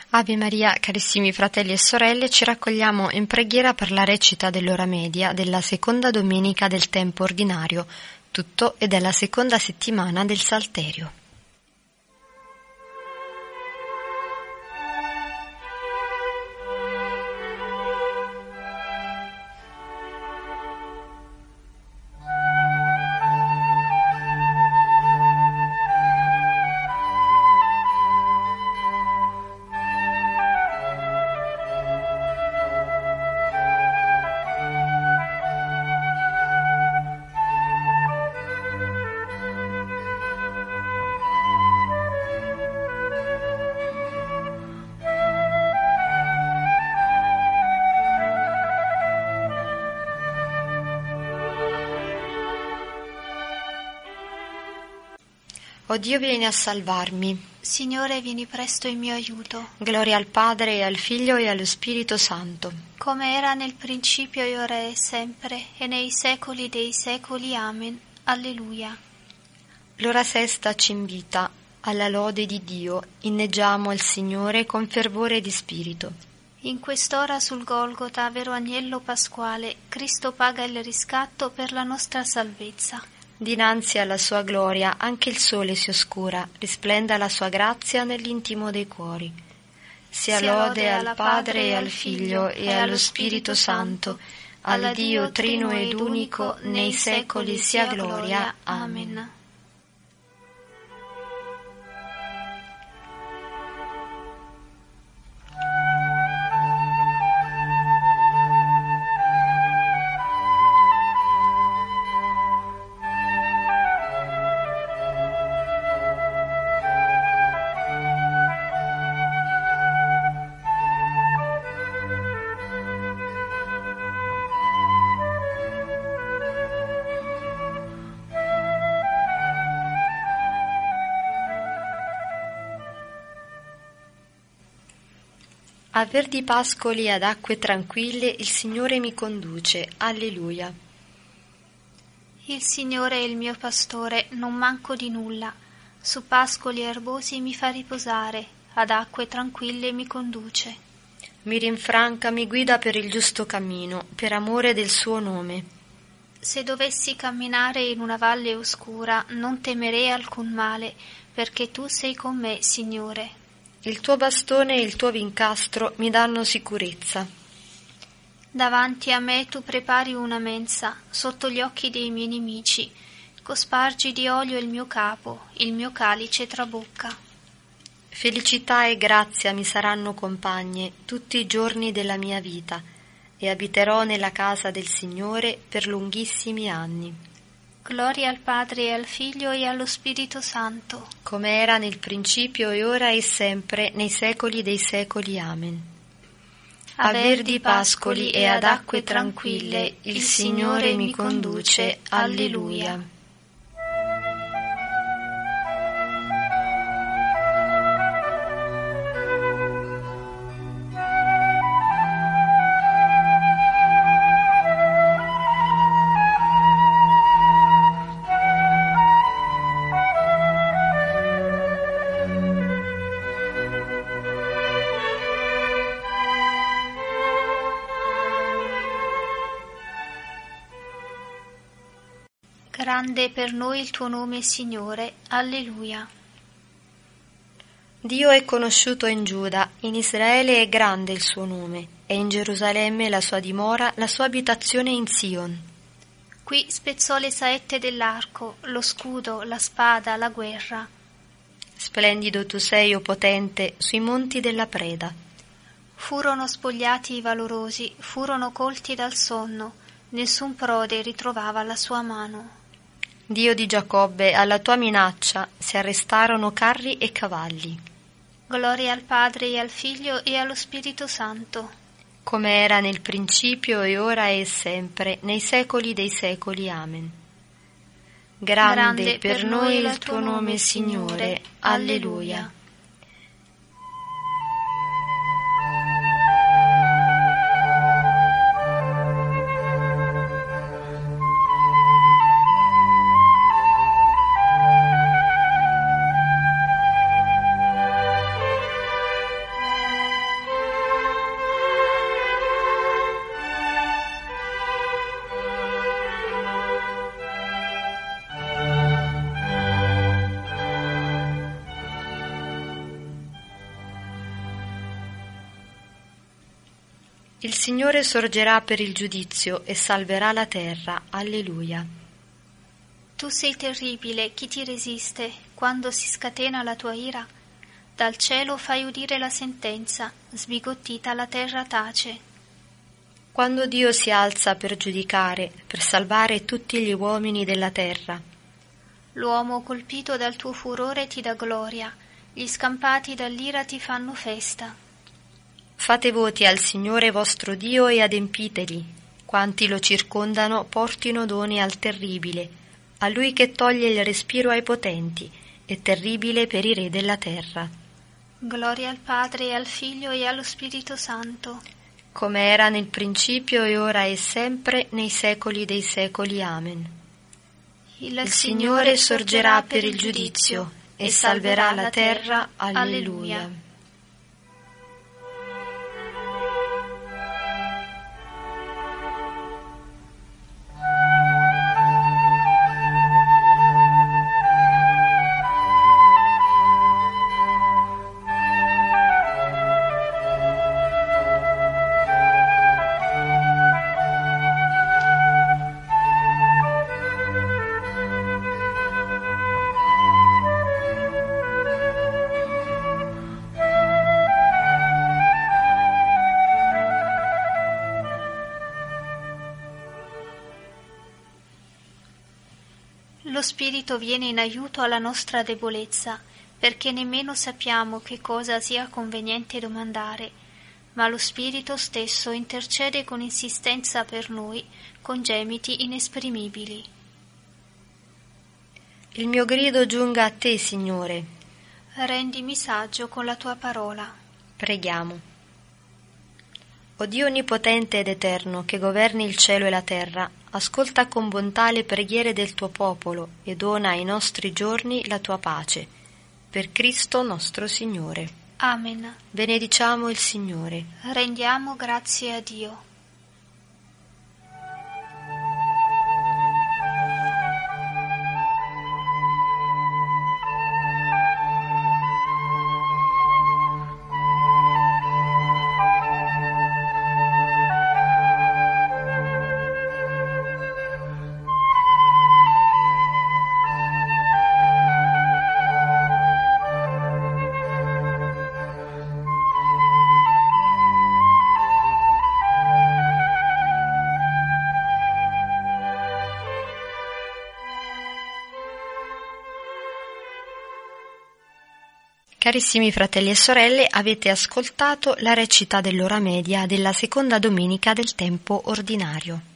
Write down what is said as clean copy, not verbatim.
Ave Maria, carissimi fratelli e sorelle, ci raccogliamo in preghiera per la recita dell'ora media della seconda domenica del tempo ordinario, tutto e della seconda settimana del Salterio. O Dio, vieni a salvarmi. Signore, vieni presto in mio aiuto. Gloria al Padre, e al Figlio, e allo Spirito Santo. Come era nel principio, e ora e sempre, e nei secoli dei secoli. Amen. Alleluia. L'ora sesta ci invita alla lode di Dio. Inneggiamo al Signore con fervore di spirito. In quest'ora sul Golgota, vero agnello pasquale, Cristo paga il riscatto per la nostra salvezza. Dinanzi alla sua gloria anche il sole si oscura, risplenda la sua grazia nell'intimo dei cuori. Sia lode al Padre e al Figlio e allo Spirito Santo, al Dio trino ed unico, nei secoli sia gloria. Amen. A verdi pascoli ad acque tranquille il Signore mi conduce. Alleluia. Il Signore è il mio pastore, non manco di nulla. Su pascoli erbosi mi fa riposare, ad acque tranquille mi conduce. Mi rinfranca, mi guida per il giusto cammino, per amore del suo nome. Se dovessi camminare in una valle oscura, non temerei alcun male, perché tu sei con me, Signore. Il tuo bastone e il tuo vincastro mi danno sicurezza. Davanti a me tu prepari una mensa, sotto gli occhi dei miei nemici. Cospargi di olio il mio capo, il mio calice trabocca. Felicità e grazia mi saranno compagne tutti i giorni della mia vita, e abiterò nella casa del Signore per lunghissimi anni. Gloria al Padre e al Figlio e allo Spirito Santo. Come era nel principio e ora e sempre, nei secoli dei secoli. Amen. A verdi pascoli e ad acque tranquille il Signore mi conduce. Alleluia. Grande per noi il tuo nome, Signore. Alleluia. Dio è conosciuto in Giuda, in Israele è grande il suo nome, e in Gerusalemme la sua dimora, la sua abitazione in Sion. Qui spezzò le saette dell'arco, lo scudo, la spada, la guerra. Splendido tu sei, o potente, sui monti della preda. Furono spogliati i valorosi, furono colti dal sonno, nessun prode ritrovava la sua mano. Dio di Giacobbe, alla tua minaccia si arrestarono carri e cavalli. Gloria al Padre e al Figlio e allo Spirito Santo. Come era nel principio e ora e sempre, nei secoli dei secoli. Amen. Grande per noi il tuo nome, Signore. Alleluia. Il Signore sorgerà per il giudizio e salverà la terra. Alleluia. Tu sei terribile, chi ti resiste? Quando si scatena la tua ira, dal cielo fai udire la sentenza, sbigottita la terra tace. Quando Dio si alza per giudicare, per salvare tutti gli uomini della terra. L'uomo colpito dal tuo furore ti dà gloria, gli scampati dall'ira ti fanno festa. Fate voti al Signore vostro Dio e adempiteli. Quanti lo circondano portino doni al terribile, a Lui che toglie il respiro ai potenti, è terribile per i re della terra. Gloria al Padre e al Figlio e allo Spirito Santo, come era nel principio e ora e sempre, nei secoli dei secoli. Amen. Il Signore sorgerà per il giudizio e salverà la terra. Alleluia. Lo Spirito viene in aiuto alla nostra debolezza, perché nemmeno sappiamo che cosa sia conveniente domandare, ma lo Spirito stesso intercede con insistenza per noi, con gemiti inesprimibili. Il mio grido giunga a te, Signore. Rendimi saggio con la tua parola. Preghiamo. O Dio onnipotente ed eterno, che governi il cielo e la terra, ascolta con bontà le preghiere del tuo popolo e dona ai nostri giorni la tua pace. Per Cristo nostro Signore. Amen. Benediciamo il Signore. Rendiamo grazie a Dio. Carissimi fratelli e sorelle, avete ascoltato la recita dell'ora media della seconda domenica del tempo ordinario.